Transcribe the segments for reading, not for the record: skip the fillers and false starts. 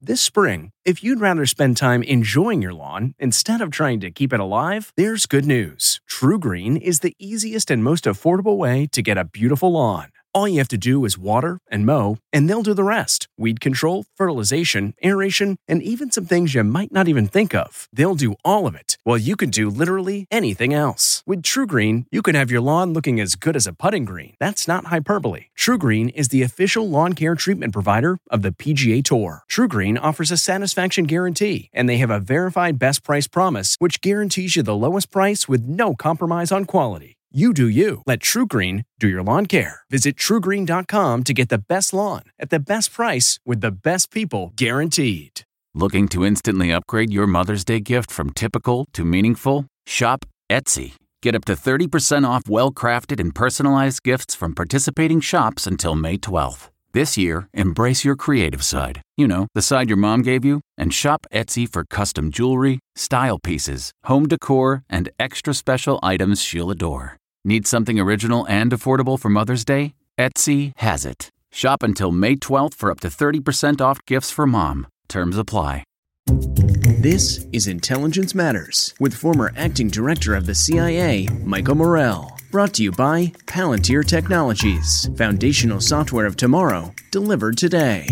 This spring, if you'd rather spend time enjoying your lawn instead of trying to keep it alive, there's good news. TruGreen is the easiest and most affordable way to get a beautiful lawn. All you have to do is water and mow, and they'll do the rest. Weed control, fertilization, aeration, and even some things you might not even think of. They'll do all of it, while you can do literally anything else. With TruGreen, you can have your lawn looking as good as a putting green. That's not hyperbole. TruGreen is the official lawn care treatment provider of the PGA Tour. TruGreen offers a satisfaction guarantee, and they have a verified best price promise, which guarantees you the lowest price with no compromise on quality. You do you. Let TruGreen do your lawn care. Visit TruGreen.com to get the best lawn at the best price with the best people guaranteed. Looking to instantly upgrade your Mother's Day gift from typical to meaningful? Shop Etsy. Get up to 30% off well-crafted and personalized gifts from participating shops until May 12th. This year, embrace your creative side. You know, the side your mom gave you. And shop Etsy for custom jewelry, style pieces, home decor, and extra special items she'll adore. Need something original and affordable for Mother's Day? Etsy has it. Shop until May 12th for up to 30% off gifts for mom. Terms apply. This is Intelligence Matters with former acting director of the CIA, Michael Morell. Brought to you by Palantir Technologies, foundational software of tomorrow, delivered today.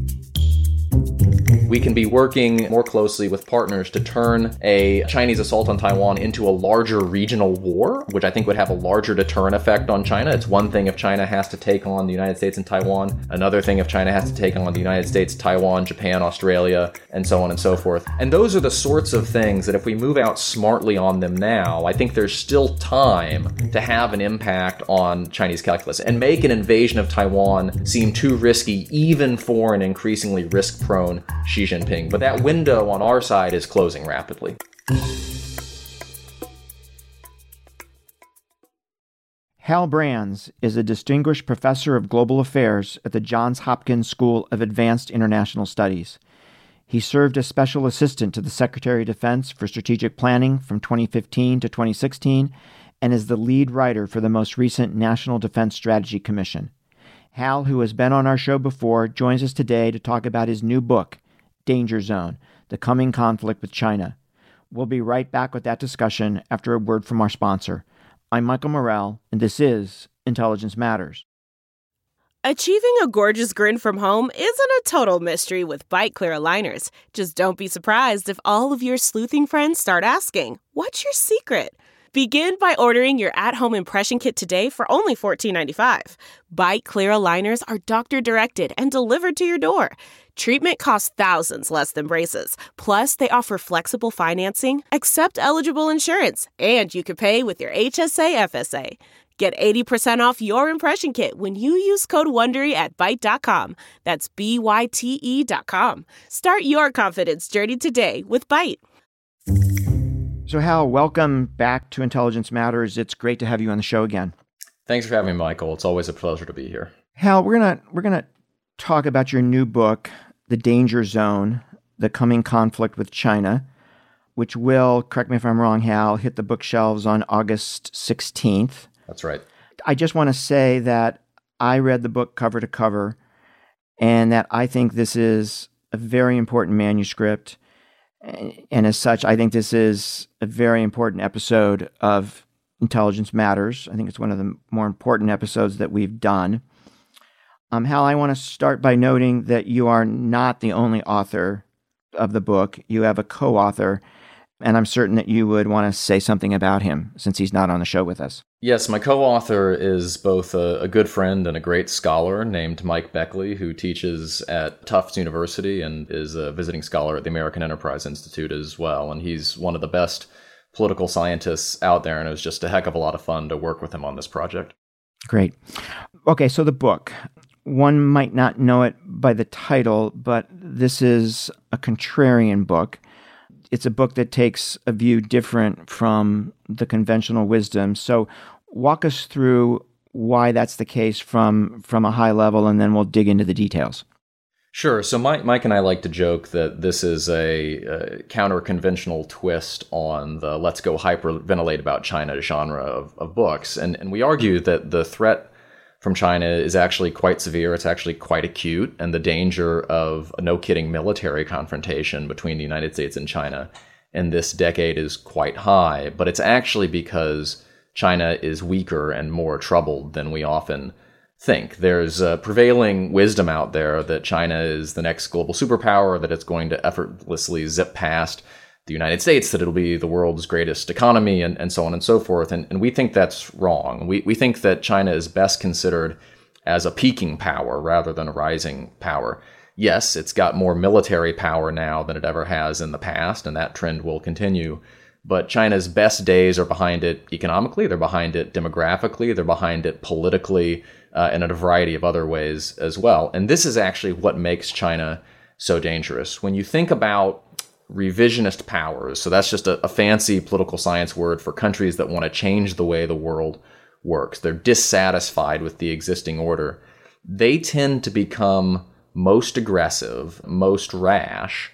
We can be working more closely with partners to turn a Chinese assault on Taiwan into a larger regional war, which I think would have a larger deterrent effect on China. It's one thing if China has to take on the United States and Taiwan, another thing if China has to take on the United States, Taiwan, Japan, Australia, and so on and so forth. And those are the sorts of things that if we move out smartly on them now, I think there's still time to have an impact on Chinese calculus and make an invasion of Taiwan seem too risky, even for an increasingly risk-prone Xi Jinping. But that window on our side is closing rapidly. Hal Brands is a distinguished professor of global affairs at the Johns Hopkins School of Advanced International Studies. He served as special assistant to the Secretary of Defense for Strategic Planning from 2015 to 2016 and is the lead writer for the most recent National Defense Strategy Commission. Hal, who has been on our show before, joins us today to talk about his new book, Danger Zone, The Coming Conflict with China. We'll be right back with that discussion after a word from our sponsor. I'm Michael Morell, and this is Intelligence Matters. Achieving a gorgeous grin from home isn't a total mystery with Byte Clear aligners. Just don't be surprised if all of your sleuthing friends start asking, "What's your secret?" Begin by ordering your at-home impression kit today for only $14.95. Byte Clear aligners are doctor-directed and delivered to your door. Treatment costs thousands less than braces. Plus, they offer flexible financing, accept eligible insurance, and you can pay with your HSA FSA. Get 80% off your impression kit when you use code WONDERY at Byte.com. That's BYTE.com. Start your confidence journey today with Byte. So Hal, welcome back to Intelligence Matters. It's great to have you on the show again. Thanks for having me, Michael. It's always a pleasure to be here. Hal, we're gonna talk about your new book, The Danger Zone, The Coming Conflict with China, which will, correct me if I'm wrong, Hal, hit the bookshelves on August 16th. That's right. I just want to say that I read the book cover to cover and that I think this is a very important manuscript. And as such, I think this is a very important episode of Intelligence Matters. I think it's one of the more important episodes that we've done. Hal, I want to start by noting that you are not the only author of the book. You have a co-author, and I'm certain that you would want to say something about him since he's not on the show with us. Yes, my co-author is both a good friend and a great scholar named Mike Beckley, who teaches at Tufts University and is a visiting scholar at the American Enterprise Institute as well. And he's one of the best political scientists out there, and it was just a heck of a lot of fun to work with him on this project. Great. Okay, so the book. One might not know it by the title, but this is a contrarian book. It's a book that takes a view different from the conventional wisdom. So walk us through why that's the case from a high level, and then we'll dig into the details. Sure. So Mike and I like to joke that this is a counter-conventional twist on the let's go hyperventilate about China genre of books. And we argue that the threat from China is actually quite severe. It's actually quite acute. And the danger of a no-kidding military confrontation between the United States and China in this decade is quite high. But it's actually because China is weaker and more troubled than we often think. There's a prevailing wisdom out there that China is the next global superpower, that it's going to effortlessly zip past the United States, that it'll be the world's greatest economy, and so on and so forth. And we think that's wrong. We think that China is best considered as a peaking power rather than a rising power. Yes, it's got more military power now than it ever has in the past, and that trend will continue. But China's best days are behind it economically, they're behind it demographically, they're behind it politically, and in a variety of other ways as well. And this is actually what makes China so dangerous. When you think about revisionist powers, so that's just a fancy political science word for countries that want to change the way the world works. They're dissatisfied with the existing order. They tend to become most aggressive, most rash,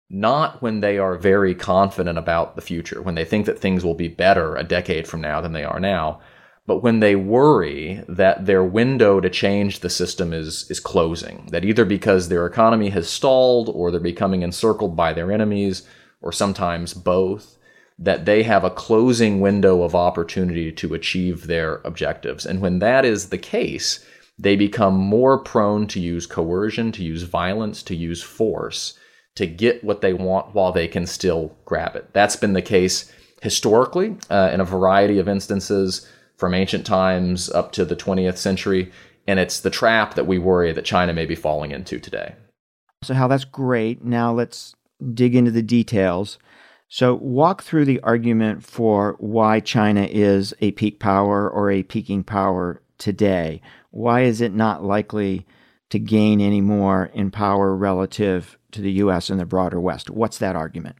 not when they are very confident about the future, when they think that things will be better a decade from now than they are now, but when they worry that their window to change the system is closing, that either because their economy has stalled or they're becoming encircled by their enemies, or sometimes both, that they have a closing window of opportunity to achieve their objectives. And when that is the case, they become more prone to use coercion, to use violence, to use force to get what they want while they can still grab it. That's been the case historically in a variety of instances, from ancient times up to the 20th century, and it's the trap that we worry that China may be falling into today. So Hal, that's great. Now let's dig into the details. So walk through the argument for why China is a peak power or a peaking power today. Why is it not likely to gain any more in power relative to the U.S. and the broader West? What's that argument?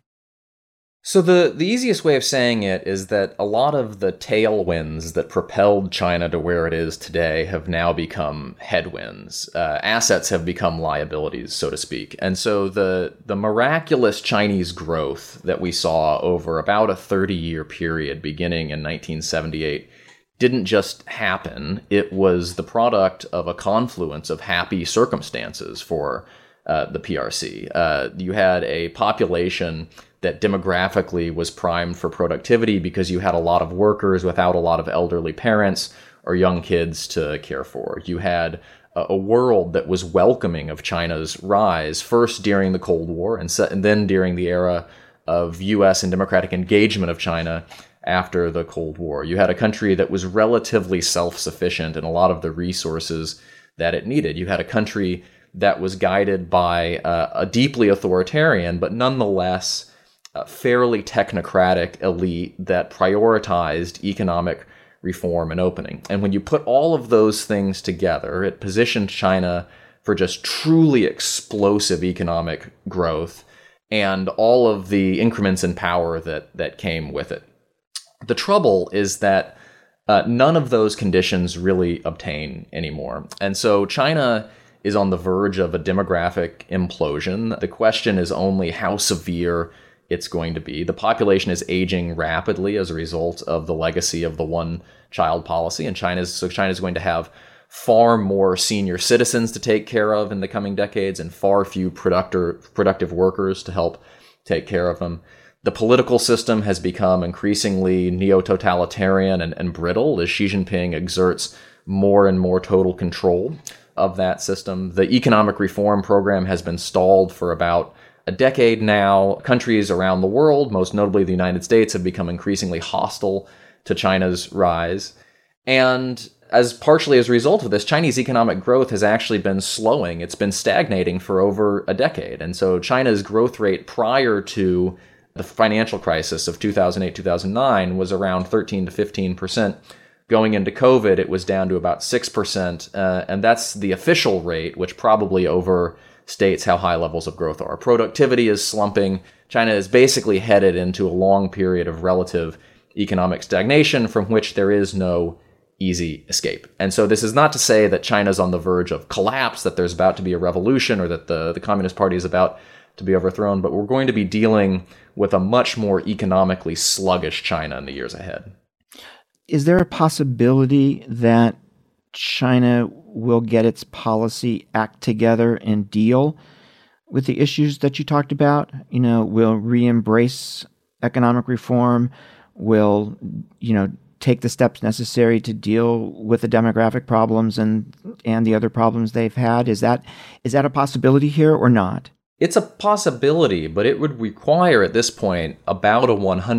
So the easiest way of saying it is that a lot of the tailwinds that propelled China to where it is today have now become headwinds. Assets have become liabilities, so to speak. And so the miraculous Chinese growth that we saw over about a 30-year period beginning in 1978 didn't just happen. It was the product of a confluence of happy circumstances for the PRC. You had a population that demographically was primed for productivity because you had a lot of workers without a lot of elderly parents or young kids to care for. You had a world that was welcoming of China's rise, first during the Cold War and then during the era of U.S. and democratic engagement of China after the Cold War. You had a country that was relatively self-sufficient in a lot of the resources that it needed. You had a country that was guided by a deeply authoritarian, but nonetheless fairly technocratic elite that prioritized economic reform and opening. And when you put all of those things together, it positioned China for just truly explosive economic growth and all of the increments in power that came with it. The trouble is that none of those conditions really obtain anymore. And so China is on the verge of a demographic implosion. The question is only how severe it's going to be. The population is aging rapidly as a result of the legacy of the one-child policy, and China's going to have far more senior citizens to take care of in the coming decades and far few productive workers to help take care of them. The political system has become increasingly neo-totalitarian and brittle as Xi Jinping exerts more and more total control of that system. The economic reform program has been stalled for about a decade now. Countries around the world, most notably the United States, have become increasingly hostile to China's rise. And partially as a result of this, Chinese economic growth has actually been slowing. It's been stagnating for over a decade. And so China's growth rate prior to the financial crisis of 2008-2009 was around 13 to 15%. Going into COVID, it was down to about 6%. And that's the official rate, which probably overstates how high levels of growth are. Productivity is slumping. China is basically headed into a long period of relative economic stagnation from which there is no easy escape. And so this is not to say that China's on the verge of collapse, that there's about to be a revolution, or that the Communist Party is about to be overthrown, but we're going to be dealing with a much more economically sluggish China in the years ahead. Is there a possibility that China will get its policy act together and deal with the issues that you talked about? Will re-embrace economic reform, will, take the steps necessary to deal with the demographic problems and the other problems they've had? Is that a possibility here or not? It's a possibility, but it would require at this point about a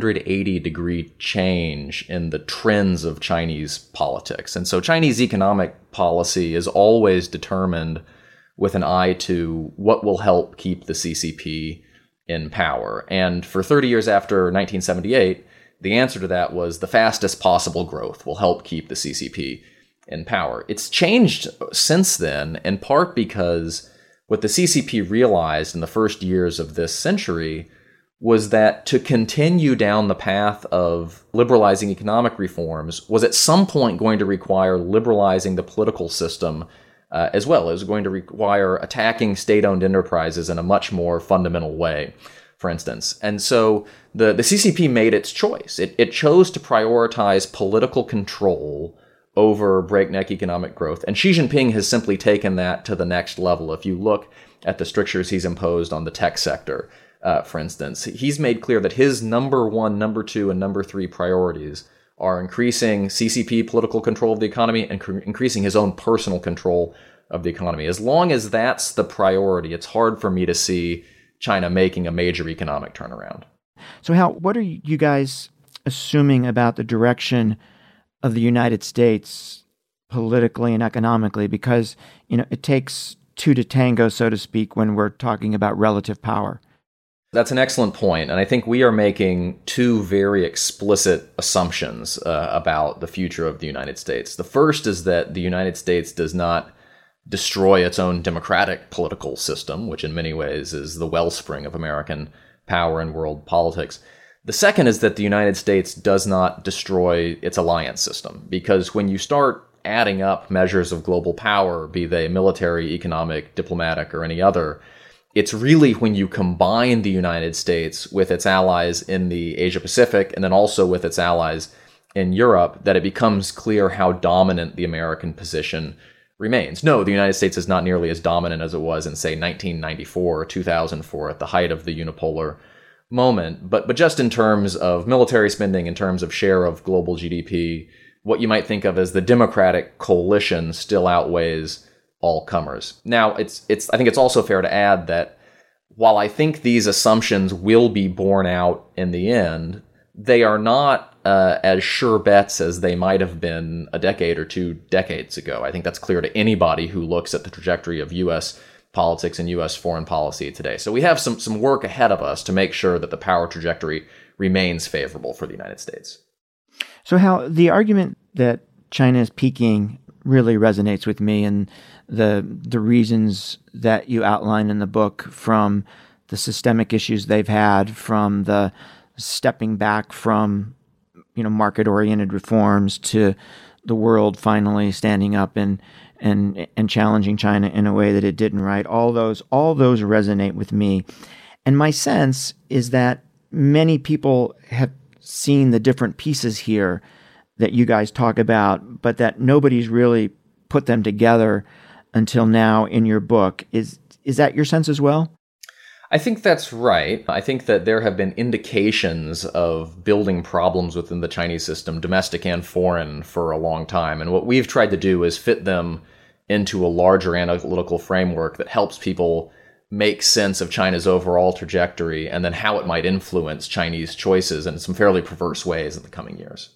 180-degree change in the trends of Chinese politics. And so Chinese economic policy is always determined with an eye to what will help keep the CCP in power. And for 30 years after 1978, the answer to that was the fastest possible growth will help keep the CCP in power. It's changed since then, in part because what the CCP realized in the first years of this century was that to continue down the path of liberalizing economic reforms was at some point going to require liberalizing the political system as well. It was going to require attacking state-owned enterprises in a much more fundamental way, for instance. And so the CCP made its choice. It chose to prioritize political control over breakneck economic growth. And Xi Jinping has simply taken that to the next level. If you look at the strictures he's imposed on the tech sector, for instance, he's made clear that his number 1, number 2, and number 3 priorities are increasing CCP political control of the economy and increasing his own personal control of the economy. As long as that's the priority, it's hard for me to see China making a major economic turnaround. So Hal, what are you guys assuming about the direction of the United States politically and economically? Because, it takes two to tango, so to speak, when we're talking about relative power. That's an excellent point, and I think we are making two very explicit assumptions about the future of the United States. The first is that the United States does not destroy its own democratic political system, which in many ways is the wellspring of American power and world politics. The second is that the United States does not destroy its alliance system, because when you start adding up measures of global power, be they military, economic, diplomatic, or any other, it's really when you combine the United States with its allies in the Asia-Pacific and then also with its allies in Europe that it becomes clear how dominant the American position remains. No, the United States is not nearly as dominant as it was in, say, 1994 or 2004 at the height of the unipolar moment. But just in terms of military spending, in terms of share of global GDP, what you might think of as the democratic coalition still outweighs all comers. Now, I think it's also fair to add that while I think these assumptions will be borne out in the end, they are not as sure bets as they might have been a decade or 2 decades ago. I think that's clear to anybody who looks at the trajectory of U.S. politics and U.S. foreign policy today. So we have some work ahead of us to make sure that the power trajectory remains favorable for the United States. So Hal, the argument that China is peaking really resonates with me, and the reasons that you outline in the book, from the systemic issues they've had, from the stepping back from market-oriented reforms to the world finally standing up and challenging China in a way that it didn't, right? All those resonate with me. And my sense is that many people have seen the different pieces here that you guys talk about, but that nobody's really put them together until now in your book. Is that your sense as well? I think that's right. I think that there have been indications of building problems within the Chinese system, domestic and foreign, for a long time. And what we've tried to do is fit them into a larger analytical framework that helps people make sense of China's overall trajectory and then how it might influence Chinese choices in some fairly perverse ways in the coming years.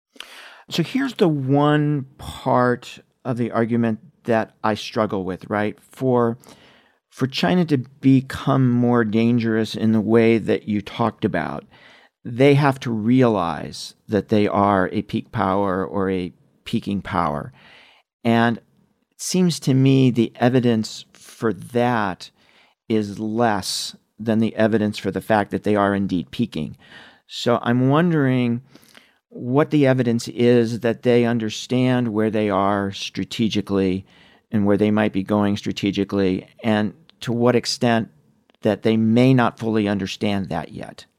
So here's the one part of the argument that I struggle with, right? For China to become more dangerous in the way that you talked about, they have to realize that they are a peak power or a peaking power. And it seems to me the evidence for that is less than the evidence for the fact that they are indeed peaking. So I'm wondering what the evidence is that they understand where they are strategically and where they might be going strategically, and to what extent that they may not fully understand that yet.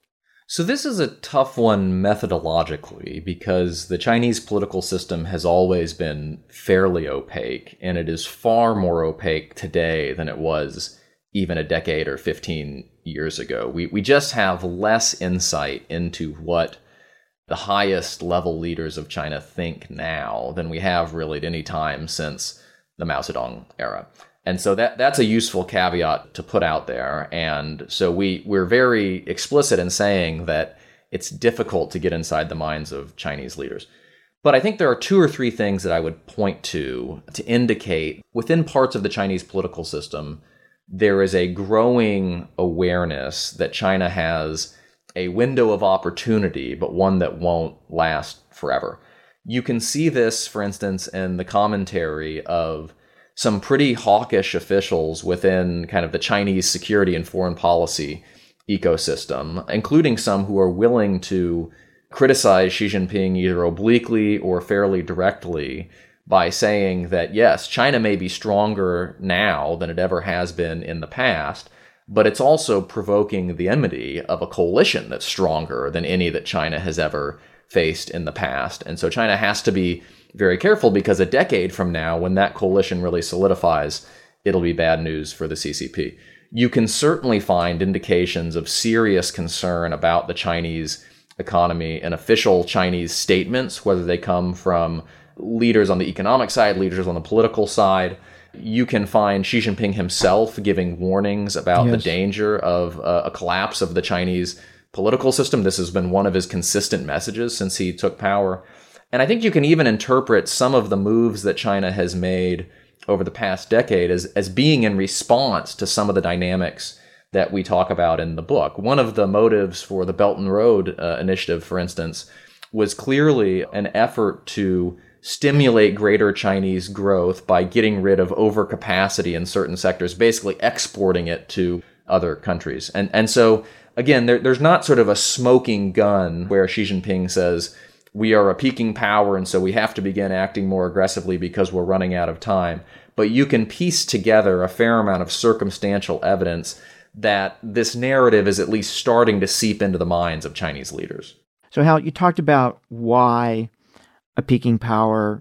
So this is a tough one methodologically because the Chinese political system has always been fairly opaque, and it is far more opaque today than it was even a decade or 15 years ago. We just have less insight into what the highest level leaders of China think now than we have really at any time since the Mao Zedong era. And so that's a useful caveat to put out there. And so we're very explicit in saying that it's difficult to get inside the minds of Chinese leaders. But I think there are two or three things that I would point to indicate within parts of the Chinese political system, there is a growing awareness that China has a window of opportunity, but one that won't last forever. You can see this, for instance, in the commentary of some pretty hawkish officials within kind of the Chinese security and foreign policy ecosystem, including some who are willing to criticize Xi Jinping either obliquely or fairly directly by saying that, yes, China may be stronger now than it ever has been in the past, but it's also provoking the enmity of a coalition that's stronger than any that China has ever faced in the past. And so China has to be very careful because a decade from now, when that coalition really solidifies, it'll be bad news for the CCP. You can certainly find indications of serious concern about the Chinese economy in official Chinese statements, whether they come from leaders on the economic side, leaders on the political side. You can find Xi Jinping himself giving warnings about the danger of a collapse of the Chinese political system. This has been one of his consistent messages since he took power. And I think you can even interpret some of the moves that China has made over the past decade as being in response to some of the dynamics that we talk about in the book. One of the motives for the Belt and Road Initiative, for instance, was clearly an effort to stimulate greater Chinese growth by getting rid of overcapacity in certain sectors, basically exporting it to other countries. And so, again, there's not sort of a smoking gun where Xi Jinping says, we are a peaking power, and so we have to begin acting more aggressively because we're running out of time. But you can piece together a fair amount of circumstantial evidence that this narrative is at least starting to seep into the minds of Chinese leaders. So, Hal, you talked about why a peaking power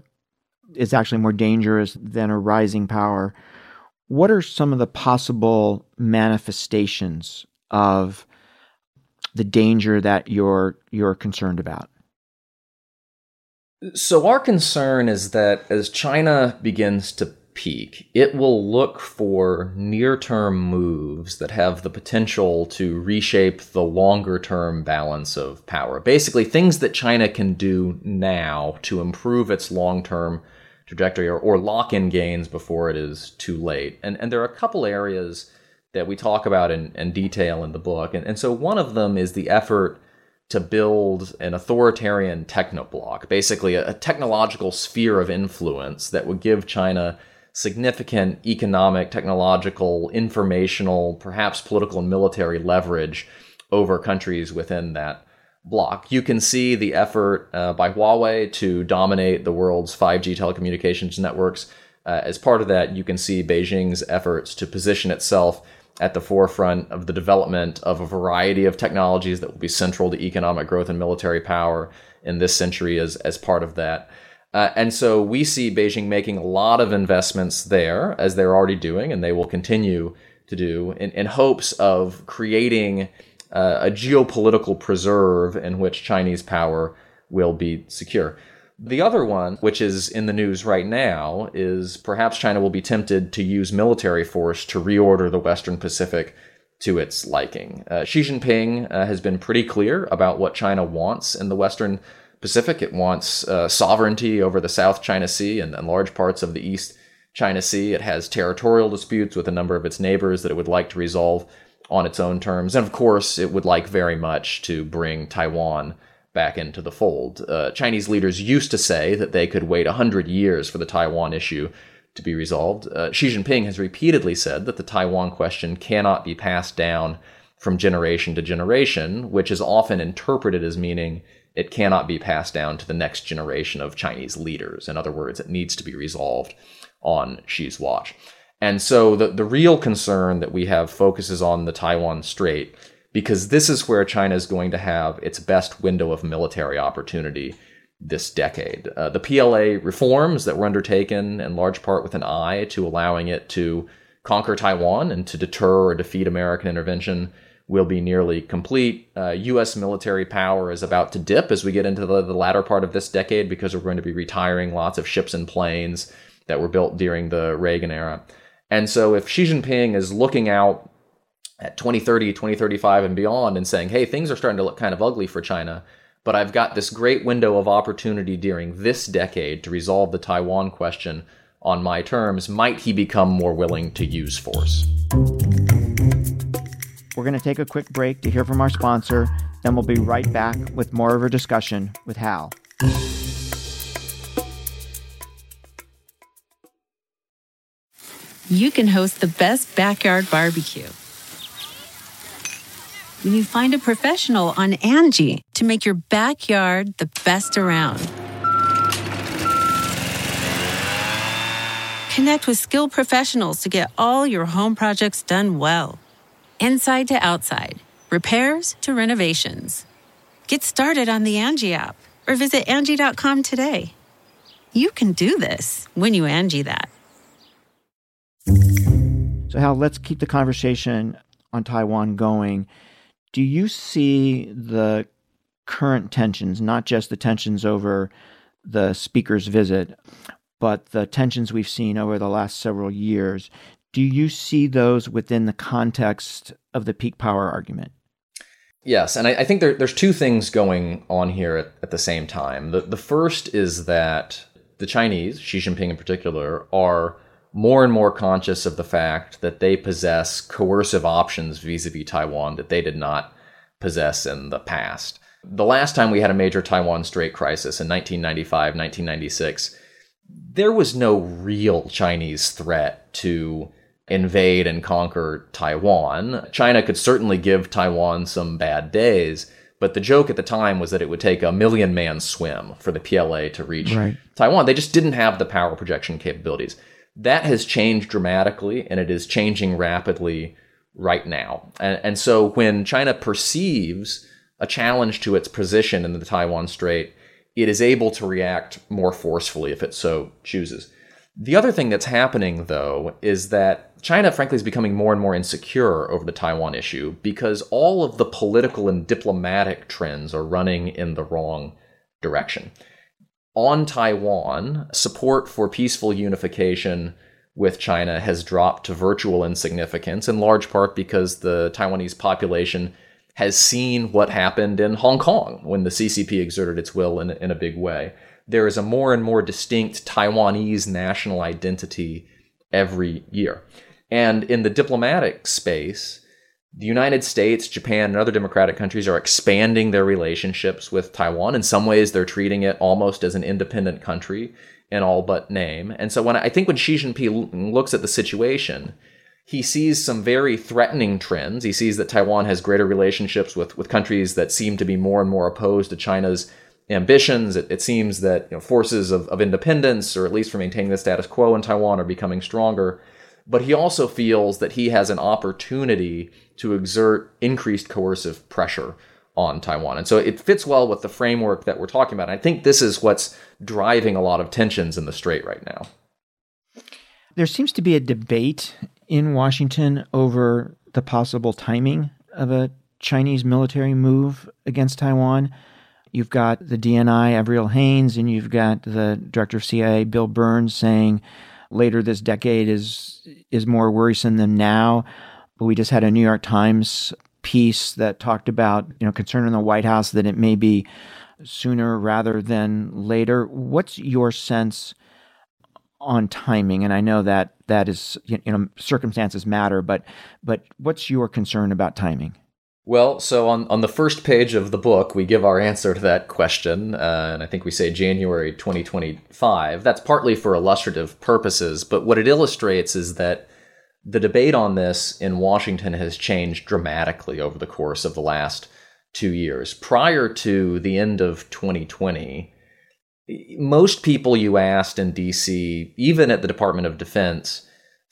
is actually more dangerous than a rising power. What are some of the possible manifestations of the danger that you're concerned about? So our concern is that as China begins to peak, it will look for near-term moves that have the potential to reshape the longer-term balance of power. Basically, things that China can do now to improve its long-term trajectory or lock in gains before it is too late. And there are a couple areas that we talk about in detail in the book. And so one of them is the effort to build an authoritarian technobloc, basically a technological sphere of influence that would give China significant economic, technological, informational, perhaps political and military leverage over countries within that bloc. You can see the effort by Huawei to dominate the world's 5G telecommunications networks. As part of that, you can see Beijing's efforts to position itself at the forefront of the development of a variety of technologies that will be central to economic growth and military power in this century as part of that. And so we see Beijing making a lot of investments there, as they're already doing, and they will continue to do, in hopes of creating a geopolitical preserve in which Chinese power will be secure. The other one, which is in the news right now, is perhaps China will be tempted to use military force to reorder the Western Pacific to its liking. Xi Jinping has been pretty clear about what China wants in the Western Pacific. It wants sovereignty over the South China Sea and large parts of the East China Sea. It has territorial disputes with a number of its neighbors that it would like to resolve on its own terms. And of course, it would like very much to bring Taiwan back into the fold. Chinese leaders used to say that they could wait 100 years for the Taiwan issue to be resolved. Xi Jinping has repeatedly said that the Taiwan question cannot be passed down from generation to generation, which is often interpreted as meaning it cannot be passed down to the next generation of Chinese leaders. In other words, it needs to be resolved on Xi's watch. And so the real concern that we have focuses on the Taiwan Strait, because this is where China is going to have its best window of military opportunity this decade. The PLA reforms that were undertaken in large part with an eye to allowing it to conquer Taiwan and to deter or defeat American intervention will be nearly complete. U.S. military power is about to dip as we get into the latter part of this decade because we're going to be retiring lots of ships and planes that were built during the Reagan era. And so if Xi Jinping is looking out at 2030, 2035 and beyond and saying, hey, things are starting to look kind of ugly for China, but I've got this great window of opportunity during this decade to resolve the Taiwan question on my terms, might he become more willing to use force? We're going to take a quick break to hear from our sponsor, then we'll be right back with more of our discussion with Hal. You can host the best backyard barbecue when you find a professional on Angie to make your backyard the best around. Connect with skilled professionals to get all your home projects done well. Inside to outside, repairs to renovations. Get started on the Angie app or visit Angie.com today. You can do this when you Angie that. So Hal, let's keep the conversation on Taiwan going. Do you see the current tensions, not just the tensions over the speaker's visit, but the tensions we've seen over the last several years, do you see those within the context of the peak power argument? Yes, and I think there's two things going on here at the same time. The first is that the Chinese, Xi Jinping in particular, are more and more conscious of the fact that they possess coercive options vis-a-vis Taiwan that they did not possess in the past. The last time we had a major Taiwan Strait crisis in 1995, 1996, there was no real Chinese threat to invade and conquer Taiwan. China could certainly give Taiwan some bad days, but the joke at the time was that it would take a 1,000,000-man swim for the PLA to reach Taiwan. They just didn't have the power projection capabilities. That has changed dramatically, and it is changing rapidly right now. And so when China perceives a challenge to its position in the Taiwan Strait, it is able to react more forcefully if it so chooses. The other thing that's happening, though, is that China, frankly, is becoming more and more insecure over the Taiwan issue because all of the political and diplomatic trends are running in the wrong direction. On Taiwan, support for peaceful unification with China has dropped to virtual insignificance, in large part because the Taiwanese population has seen what happened in Hong Kong when the CCP exerted its will in a big way. There is a more and more distinct Taiwanese national identity every year. And in the diplomatic space, the United States, Japan, and other democratic countries are expanding their relationships with Taiwan. In some ways, they're treating it almost as an independent country in all but name. And so when Xi Jinping looks at the situation, he sees some very threatening trends. He sees that Taiwan has greater relationships with countries that seem to be more and more opposed to China's ambitions. It seems that forces of independence, or at least for maintaining the status quo in Taiwan, are becoming stronger. But he also feels that he has an opportunity to exert increased coercive pressure on Taiwan. And so it fits well with the framework that we're talking about. And I think this is what's driving a lot of tensions in the Strait right now. There seems to be a debate in Washington over the possible timing of a Chinese military move against Taiwan. You've got the DNI, Avril Haines, and you've got the director of CIA, Bill Burns, saying later this decade is more worrisome than now. But we just had a New York Times piece that talked about, concern in the White House that it may be sooner rather than later. What's your sense on timing? And I know that is, circumstances matter, but what's your concern about timing? Well, so on the first page of the book, we give our answer to that question, and I think we say January 2025. That's partly for illustrative purposes, but what it illustrates is that the debate on this in Washington has changed dramatically over the course of the last 2 years. Prior to the end of 2020, most people you asked in D.C., even at the Department of Defense,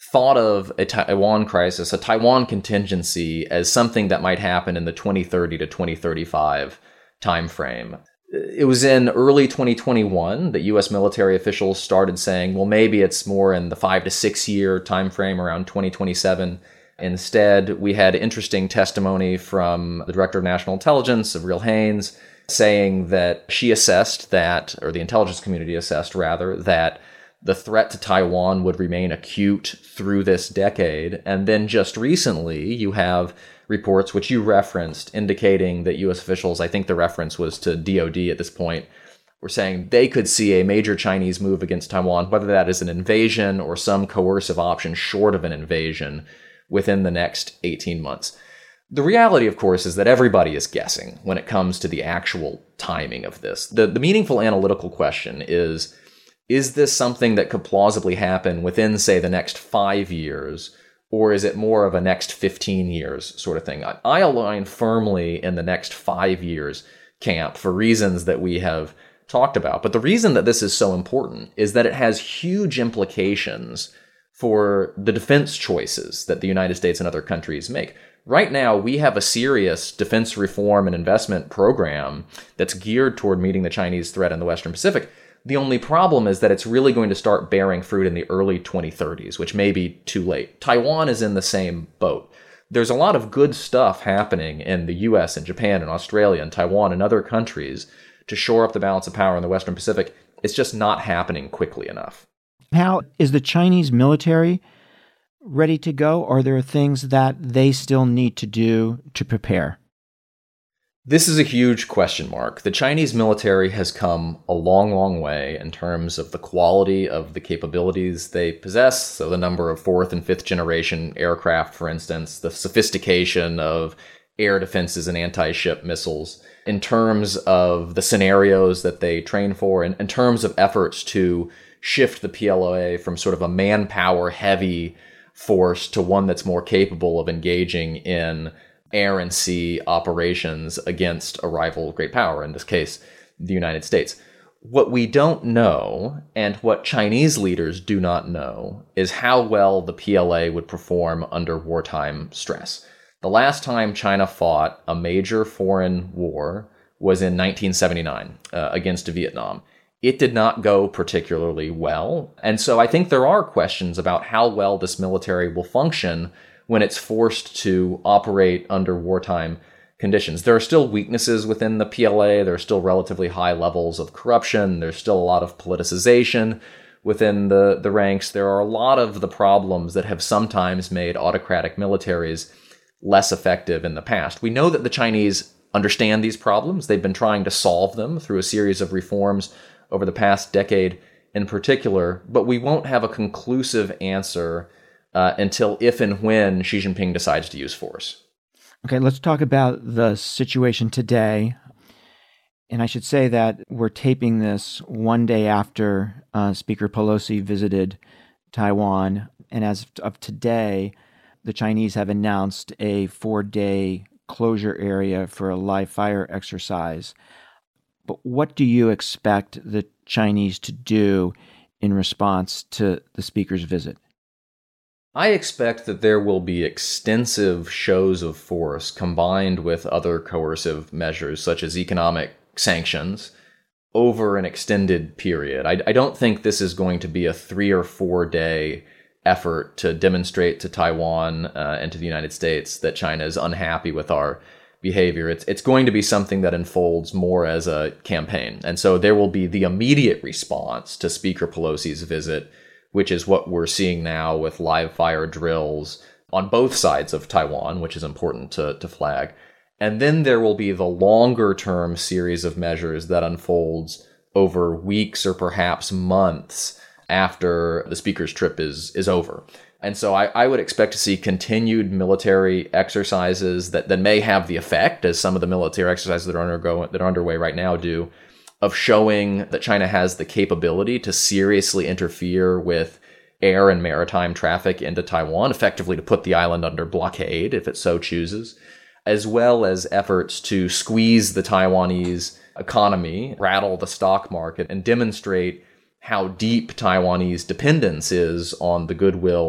thought of a Taiwan crisis, a Taiwan contingency, as something that might happen in the 2030 to 2035 timeframe. It was in early 2021 that U.S. military officials started saying, well, maybe it's more in the 5 to 6 year timeframe around 2027. Instead, we had interesting testimony from the Director of National Intelligence, Avril Haines, saying that she assessed that, or the intelligence community assessed rather, that the threat to Taiwan would remain acute through this decade. And then just recently, you have reports, which you referenced, indicating that U.S. officials, I think the reference was to DOD at this point, were saying they could see a major Chinese move against Taiwan, whether that is an invasion or some coercive option short of an invasion, within the next 18 months. The reality, of course, is that everybody is guessing when it comes to the actual timing of this. The meaningful analytical question is this something that could plausibly happen within, say, the next 5 years, or is it more of a next 15 years sort of thing? I align firmly in the next 5 years camp for reasons that we have talked about. But the reason that this is so important is that it has huge implications for the defense choices that the United States and other countries make. Right now, we have a serious defense reform and investment program that's geared toward meeting the Chinese threat in the Western Pacific. The only problem is that it's really going to start bearing fruit in the early 2030s, which may be too late. Taiwan is in the same boat. There's a lot of good stuff happening in the US and Japan and Australia and Taiwan and other countries to shore up the balance of power in the Western Pacific. It's just not happening quickly enough. How is the Chinese military ready to go? Or are there things that they still need to do to prepare? This is a huge question mark. The Chinese military has come a long, long way in terms of the quality of the capabilities they possess. So the number of 4th and 5th generation aircraft, for instance, the sophistication of air defenses and anti-ship missiles, in terms of the scenarios that they train for, and in terms of efforts to shift the PLA from sort of a manpower-heavy force to one that's more capable of engaging in air and sea operations against a rival great power, in this case, the United States. What we don't know, and what Chinese leaders do not know, is how well the PLA would perform under wartime stress. The last time China fought a major foreign war was in 1979 against Vietnam. It did not go particularly well. And so I think there are questions about how well this military will function when it's forced to operate under wartime conditions. There are still weaknesses within the PLA. There are still relatively high levels of corruption. There's still a lot of politicization within the ranks. There are a lot of the problems that have sometimes made autocratic militaries less effective in the past. We know that the Chinese understand these problems. They've been trying to solve them through a series of reforms over the past decade in particular, but we won't have a conclusive answer until if and when Xi Jinping decides to use force. Okay, let's talk about the situation today. And I should say that we're taping this one day after Speaker Pelosi visited Taiwan. And as of today, the Chinese have announced a 4-day closure area for a live fire exercise. But what do you expect the Chinese to do in response to the speaker's visit? I expect that there will be extensive shows of force combined with other coercive measures, such as economic sanctions, over an extended period. I don't think this is going to be a 3 or 4 day effort to demonstrate to Taiwan and to the United States that China is unhappy with our behavior. It's going to be something that unfolds more as a campaign. And so there will be the immediate response to Speaker Pelosi's visit, which is what we're seeing now with live fire drills on both sides of Taiwan, which is important to flag. And then there will be the longer term series of measures that unfolds over weeks or perhaps months after the speaker's trip is over. And so I would expect to see continued military exercises that may have the effect, as some of the military exercises that are underway right now do, of showing that China has the capability to seriously interfere with air and maritime traffic into Taiwan, effectively to put the island under blockade if it so chooses, as well as efforts to squeeze the Taiwanese economy, rattle the stock market, and demonstrate how deep Taiwanese dependence is on the goodwill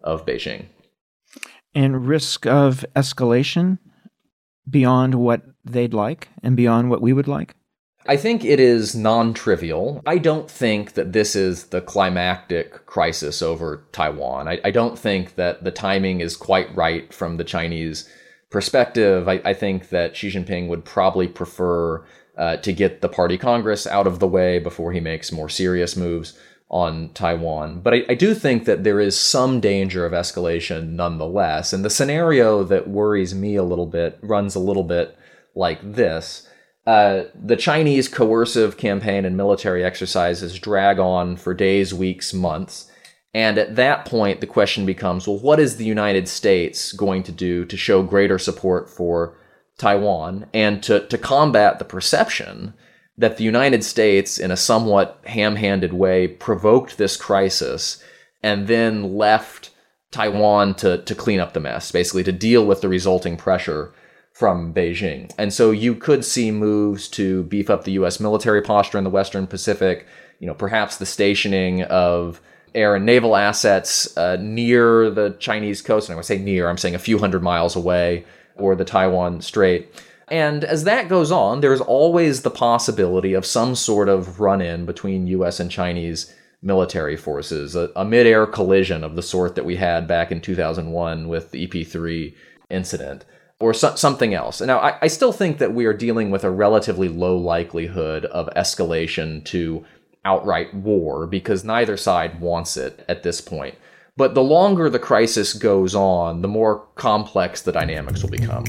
of Beijing. And risk of escalation beyond what they'd like and beyond what we would like? I think it is non-trivial. I don't think that this is the climactic crisis over Taiwan. I don't think that the timing is quite right from the Chinese perspective. I think that Xi Jinping would probably prefer to get the Party Congress out of the way before he makes more serious moves on Taiwan. But I do think that there is some danger of escalation nonetheless. And the scenario that worries me a little bit runs a little bit like this. The Chinese coercive campaign and military exercises drag on for days, weeks, months. And at that point, the question becomes, well, what is the United States going to do to show greater support for Taiwan and to combat the perception that the United States, in a somewhat ham-handed way, provoked this crisis and then left Taiwan to clean up the mess, basically to deal with the resulting pressure from Beijing. And so you could see moves to beef up the U.S. military posture in the Western Pacific, perhaps the stationing of air and naval assets near the Chinese coast. And when I say near, I'm saying a few hundred miles away, or the Taiwan Strait. And as that goes on, there's always the possibility of some sort of run-in between U.S. and Chinese military forces, a mid-air collision of the sort that we had back in 2001 with the EP-3 incident, or something else. Now, I still think that we are dealing with a relatively low likelihood of escalation to outright war, because neither side wants it at this point. But the longer the crisis goes on, the more complex the dynamics will become.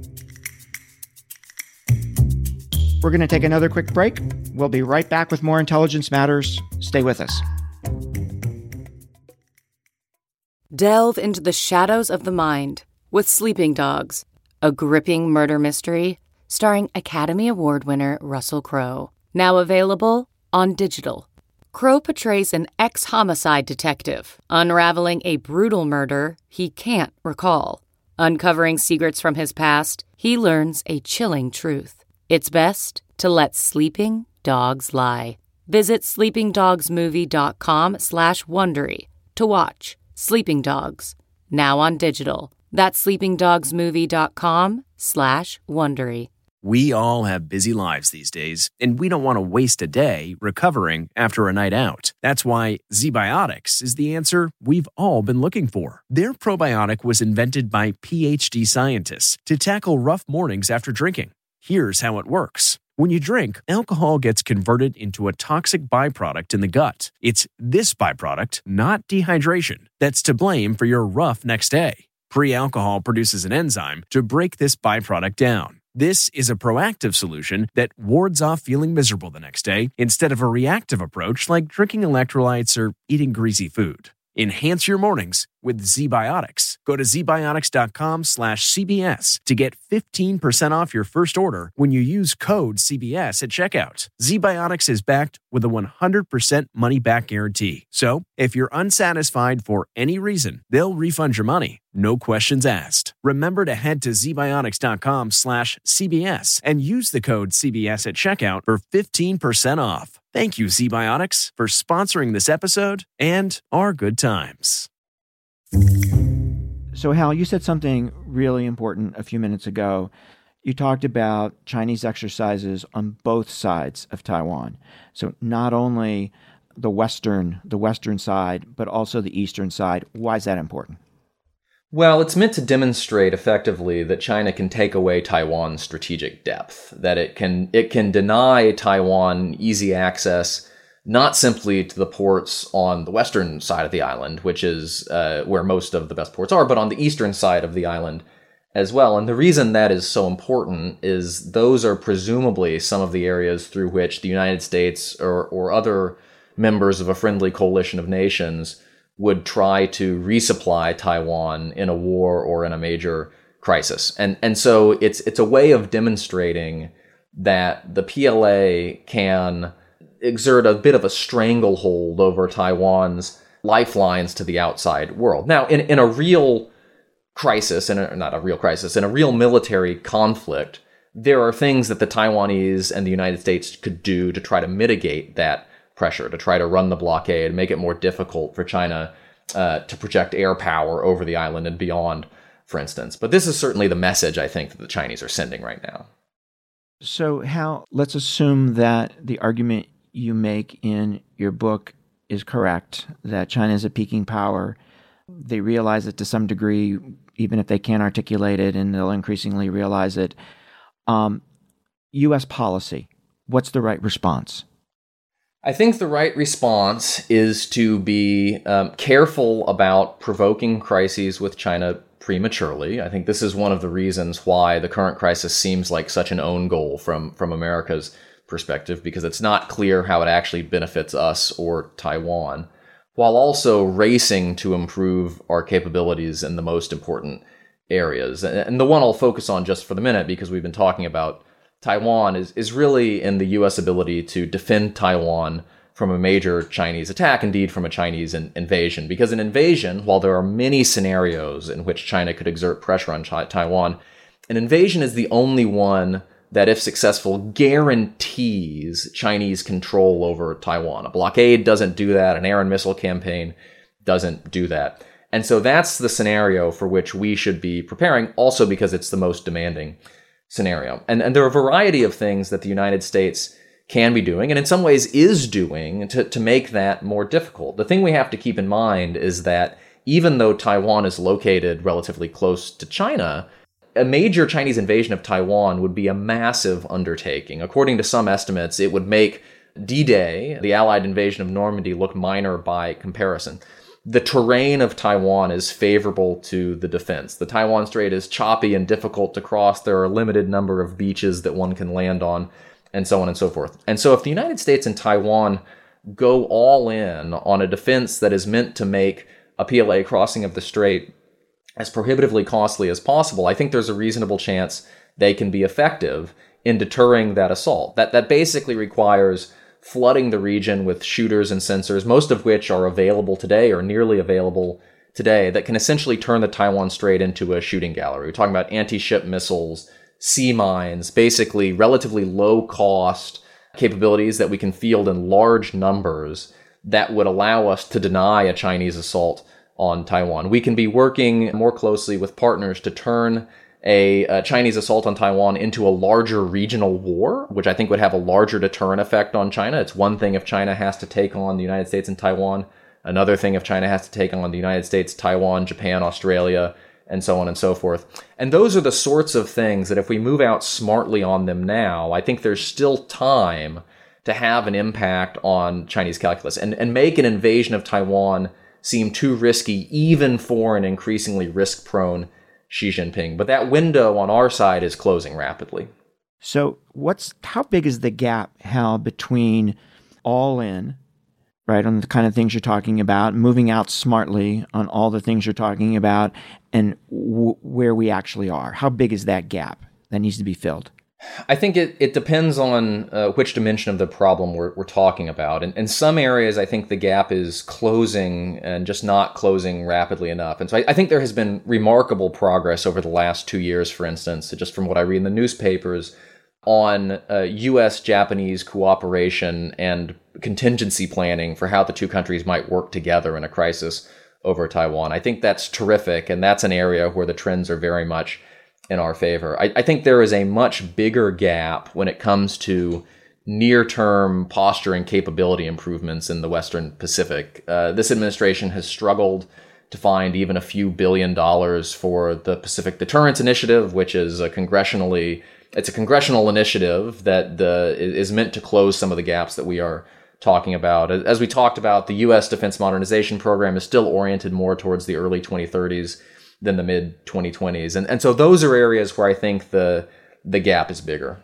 We're going to take another quick break. We'll be right back with more Intelligence Matters. Stay with us. Delve into the shadows of the mind with Sleeping Dogs, a gripping murder mystery starring Academy Award winner Russell Crowe. Now available on digital. Crowe portrays an ex-homicide detective unraveling a brutal murder he can't recall. Uncovering secrets from his past, he learns a chilling truth. It's best to let sleeping dogs lie. Visit sleepingdogsmovie.com/Wondery to watch Sleeping Dogs, now on digital. That's sleepingdogsmovie.com/Wondery. We all have busy lives these days, and we don't want to waste a day recovering after a night out. That's why ZBiotics is the answer we've all been looking for. Their probiotic was invented by PhD scientists to tackle rough mornings after drinking. Here's how it works. When you drink, alcohol gets converted into a toxic byproduct in the gut. It's this byproduct, not dehydration, that's to blame for your rough next day. Pre-alcohol produces an enzyme to break this byproduct down. This is a proactive solution that wards off feeling miserable the next day instead of a reactive approach like drinking electrolytes or eating greasy food. Enhance your mornings with ZBiotics. Go to zbiotics.com/CBS to get 15% off your first order when you use code CBS at checkout. ZBiotics is backed with a 100% money-back guarantee. So, if you're unsatisfied for any reason, they'll refund your money. No questions asked. Remember to head to zbiotics.com/CBS and use the code CBS at checkout for 15% off. Thank you, ZBiotics, for sponsoring this episode and our good times. So, Hal, you said something really important a few minutes ago. You talked about Chinese exercises on both sides of Taiwan. So not only the western side, but also the eastern side. Why is that important? Well, it's meant to demonstrate effectively that China can take away Taiwan's strategic depth, that it can deny Taiwan easy access, not simply to the ports on the western side of the island, which is where most of the best ports are, but on the eastern side of the island as well. And the reason that is so important is those are presumably some of the areas through which the United States or other members of a friendly coalition of nations would try to resupply Taiwan in a war or in a major crisis. And so it's a way of demonstrating that the PLA can exert a bit of a stranglehold over Taiwan's lifelines to the outside world. Now, in a real crisis, in a real military conflict, there are things that the Taiwanese and the United States could do to try to mitigate that pressure, to try to run the blockade, make it more difficult for China to project air power over the island and beyond, for instance. But this is certainly the message I think that the Chinese are sending right now. So, Hal, let's assume that the argument you make in your book is correct, that China is a peaking power. They realize it to some degree, even if they can't articulate it, and they'll increasingly realize it. U.S. policy, what's the right response? I think the right response is to be careful about provoking crises with China prematurely. I think this is one of the reasons why the current crisis seems like such an own goal from America's perspective, because it's not clear how it actually benefits us or Taiwan, while also racing to improve our capabilities in the most important areas. And the one I'll focus on just for the minute, because we've been talking about Taiwan, is really in the U.S. ability to defend Taiwan from a major Chinese attack, indeed from a Chinese invasion. Because an invasion, while there are many scenarios in which China could exert pressure on Taiwan, an invasion is the only one that, if successful, guarantees Chinese control over Taiwan. A blockade doesn't do that. An air and missile campaign doesn't do that. And so that's the scenario for which we should be preparing, also because it's the most demanding scenario. And there are a variety of things that the United States can be doing, and in some ways is doing, to make that more difficult. The thing we have to keep in mind is that even though Taiwan is located relatively close to China, a major Chinese invasion of Taiwan would be a massive undertaking. According to some estimates, it would make D-Day, the Allied invasion of Normandy, look minor by comparison. The terrain of Taiwan is favorable to the defense. The Taiwan Strait is choppy and difficult to cross. There are a limited number of beaches that one can land on, and so on and so forth. And so if the United States and Taiwan go all in on a defense that is meant to make a PLA crossing of the strait as prohibitively costly as possible, I think there's a reasonable chance they can be effective in deterring that assault. That basically requires flooding the region with shooters and sensors, most of which are available today or nearly available today, that can essentially turn the Taiwan Strait into a shooting gallery. We're talking about anti-ship missiles, sea mines, basically relatively low-cost capabilities that we can field in large numbers that would allow us to deny a Chinese assault on Taiwan. We can be working more closely with partners to turn a Chinese assault on Taiwan into a larger regional war, which I think would have a larger deterrent effect on China. It's one thing if China has to take on the United States and Taiwan, another thing if China has to take on the United States, Taiwan, Japan, Australia, and so on and so forth. And those are the sorts of things that if we move out smartly on them now, I think there's still time to have an impact on Chinese calculus and make an invasion of Taiwan seem too risky, even for an increasingly risk-prone Xi Jinping. But that window on our side is closing rapidly. So how big is the gap, Hal, between all in, right, on the kind of things you're talking about, moving out smartly on all the things you're talking about, and where we actually are? How big is that gap that needs to be filled? I think it depends on which dimension of the problem we're talking about. In some areas, I think the gap is closing and just not closing rapidly enough. And so I think there has been remarkable progress over the last 2 years, for instance, just from what I read in the newspapers, on U.S.-Japanese cooperation and contingency planning for how the two countries might work together in a crisis over Taiwan. I think that's terrific, and that's an area where the trends are very much in our favor. I think there is a much bigger gap when it comes to near-term posture and capability improvements in the Western Pacific. This administration has struggled to find even a few $1 billion for the Pacific Deterrence Initiative, which is a congressional initiative that is meant to close some of the gaps that we are talking about. As we talked about, the U.S. Defense Modernization Program is still oriented more towards the early 2030s than the mid-2020s. And so those are areas where I think the gap is bigger.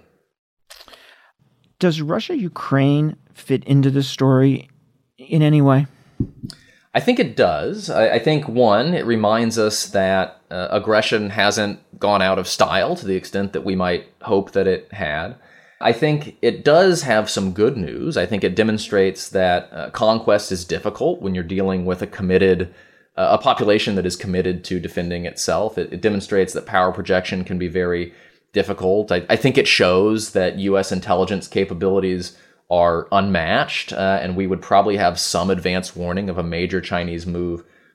Does Russia-Ukraine fit into this story in any way? I think it does. I think, one, it reminds us that aggression hasn't gone out of style to the extent that we might hope that it had. I think it does have some good news. I think it demonstrates that conquest is difficult when you're dealing with a population that is committed to defending itself. It demonstrates that power projection can be very difficult. I think it shows that U.S. intelligence capabilities are unmatched, and we would probably have some advance warning of a major Chinese move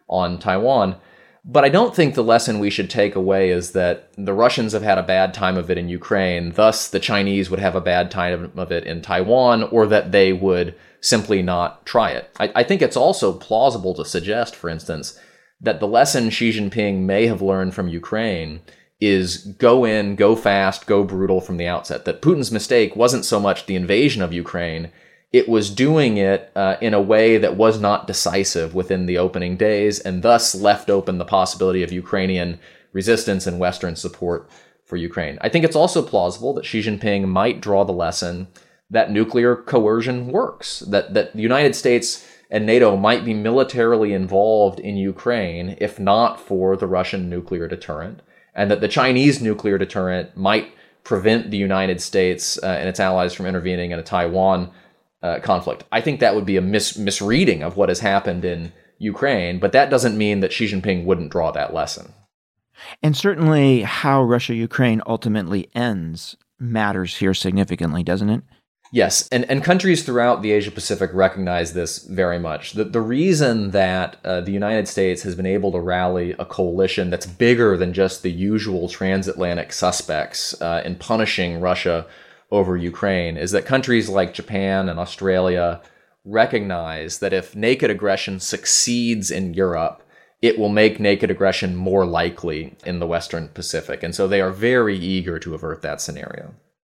on Taiwan. But I don't think the lesson we should take away is that the Russians have had a bad time of it in Ukraine, thus the Chinese would have a bad time of it in Taiwan, or that they would simply not try it. I think it's also plausible to suggest, for instance, that the lesson Xi Jinping may have learned from Ukraine is go in, go fast, go brutal from the outset. That Putin's mistake wasn't so much the invasion of Ukraine, it was doing it in a way that was not decisive within the opening days, and thus left open the possibility of Ukrainian resistance and Western support for Ukraine. I think it's also plausible that Xi Jinping might draw the lesson that nuclear coercion works, that the United States and NATO might be militarily involved in Ukraine if not for the Russian nuclear deterrent, and that the Chinese nuclear deterrent might prevent the United States and its allies from intervening in a Taiwan conflict. I think that would be a misreading of what has happened in Ukraine, but that doesn't mean that Xi Jinping wouldn't draw that lesson. And certainly how Russia-Ukraine ultimately ends matters here significantly, doesn't it? Yes, and countries throughout the Asia-Pacific recognize this very much. The reason that the United States has been able to rally a coalition that's bigger than just the usual transatlantic suspects in punishing Russia over Ukraine is that countries like Japan and Australia recognize that if naked aggression succeeds in Europe, it will make naked aggression more likely in the Western Pacific. And so they are very eager to avert that scenario.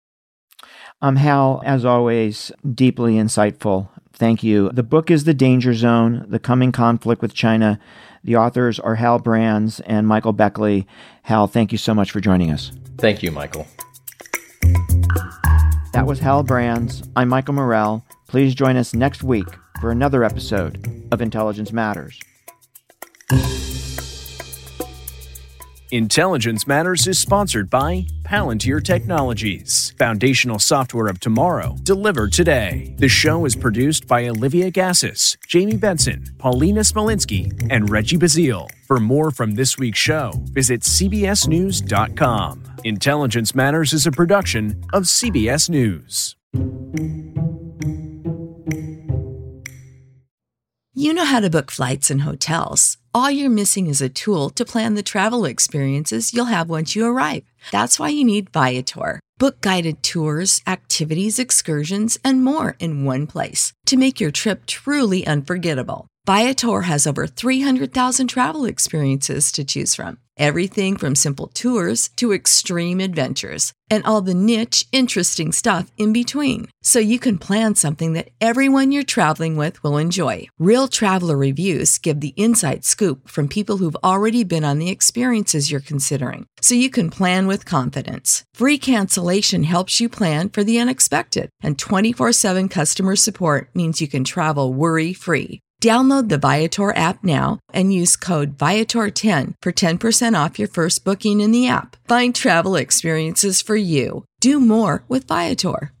Hal, as always, deeply insightful. Thank you. The book is The Danger Zone, The Coming Conflict with China. The authors are Hal Brands and Michael Beckley. Hal, thank you so much for joining us. Thank you, Michael. That was Hal Brands. I'm Michael Morell. Please join us next week for another episode of Intelligence Matters. Intelligence Matters is sponsored by Palantir Technologies, foundational software of tomorrow, delivered today. The show is produced by Olivia Gassis, Jamie Benson, Paulina Smolinski, and Reggie Bazile. For more from this week's show, visit cbsnews.com. Intelligence Matters is a production of CBS News. You know how to book flights and hotels. All you're missing is a tool to plan the travel experiences you'll have once you arrive. That's why you need Viator. Book guided tours, activities, excursions, and more in one place to make your trip truly unforgettable. Viator has over 300,000 travel experiences to choose from. Everything from simple tours to extreme adventures and all the niche, interesting stuff in between. So you can plan something that everyone you're traveling with will enjoy. Real traveler reviews give the inside scoop from people who've already been on the experiences you're considering. So you can plan with confidence. Free cancellation helps you plan for the unexpected. And 24/7 customer support means you can travel worry-free. Download the Viator app now and use code Viator10 for 10% off your first booking in the app. Find travel experiences for you. Do more with Viator.